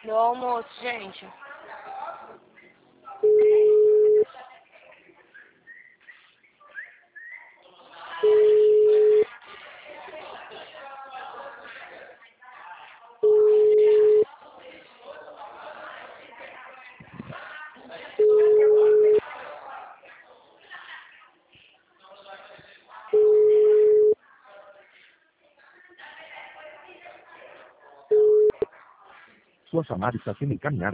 Meu almoço, gente. Sua chamada está sendo encaminhada.